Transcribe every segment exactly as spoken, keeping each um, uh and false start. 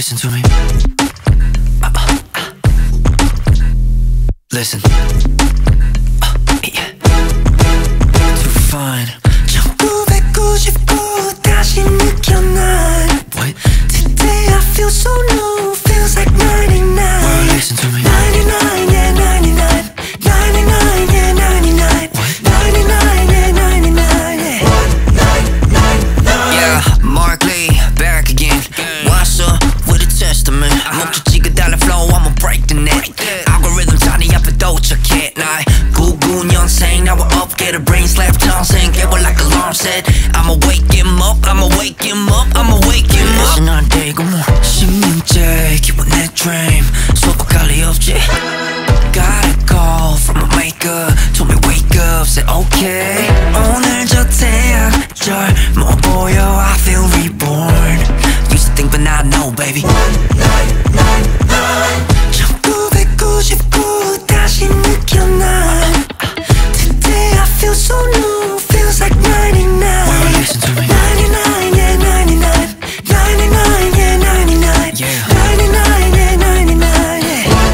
listen to me. uh, uh, uh. Listen. uh, yeah. Too fine. 천구백구십구 다시 느껴 난 What? Today I feel so new, feels like ninety-nine. Well, listen to me. ninety-nine, yeah, ninety-nine. ninety-nine, yeah, ninety-nine. What? ninety-nine, yeah, ninety-nine, yeah. Yeah, Mark Lee, back again. What's up with a testament? 멈춰지게 달라 flow, I'ma break the net. Algorithm 자리 앞에 도착해. 나의 구구 년생 나와 업계를 brain slap 전생. Get what like alarm set. I'ma wake him up, I'ma wake him up, I'ma wake him up. 이제 난 되고 뭐 십년째 기본 내 dream. 소박 관리 없지. Got a call from a maker. Told me wake up, said okay. 오늘 저 태양 젊어 보여, I feel reborn. Used to think but now I know baby. 천구백구십구 다시 느껴 난 Today I feel so new, feels like ninety-nine. Well, listen to me. ninety-nine, yeah, ninety-nine. ninety-nine, yeah, ninety-nine. Yeah. ninety-nine, yeah, ninety-nine,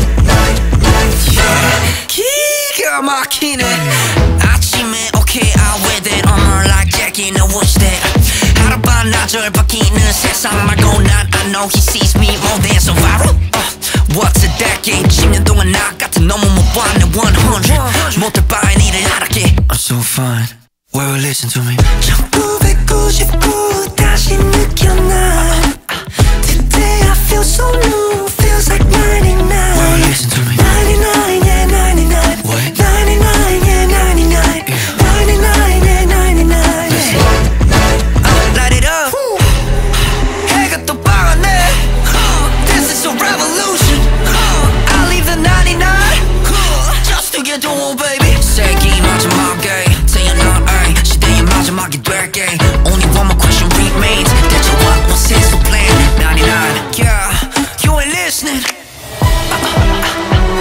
yeah. 기가 막히네. 아침에 okay I wear that armor like Jackie in the woods that 하루밤 낮을 바뀌는 세상 말고 난 I know he sees me more than survival. uh, What's a decade? 십 년 동안 나 같은 너무 못 봤네 one hundred. 못할 바엔 일을 하락해. I'm so fine. Well, listen to me. 천구백구십구 다시 느껴 난 Today I feel so new, feels like ninety-nine. Well, listen to me. ninety-nine, yeah, ninety-nine. What? ninety-nine, yeah, ninety-nine. Yeah. ninety-nine, yeah, ninety-nine, yeah. uh, Light it up. 해가 또 밝았네. This is a revolution. I leave the ninety-nine just to get to one baby. 세기 마지막에 태어난 ай 시대의 마지막이 될게. Only one more question remains. 대체 what was his plan? ninety-nine. Yeah, you ain't listening. uh, uh, uh.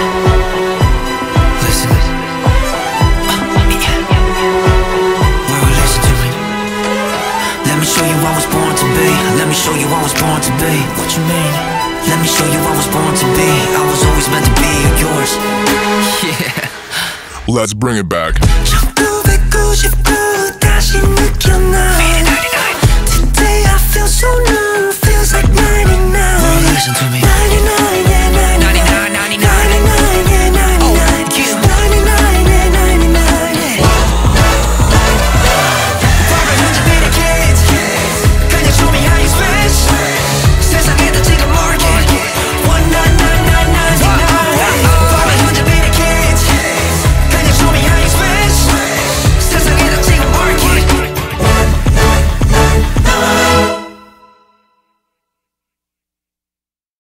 Listen. uh, yeah. Well, listen to me. Let me show you I was born to be. Let me show you I was born to be. What you mean? Let me show you I was born to be. I was always meant to be yours. Yeah. Let's bring it back. 천구백구십구 다시 느껴 난 Today I feel so new, feels like ninety-nine. Well, listen to me. ninety-nine.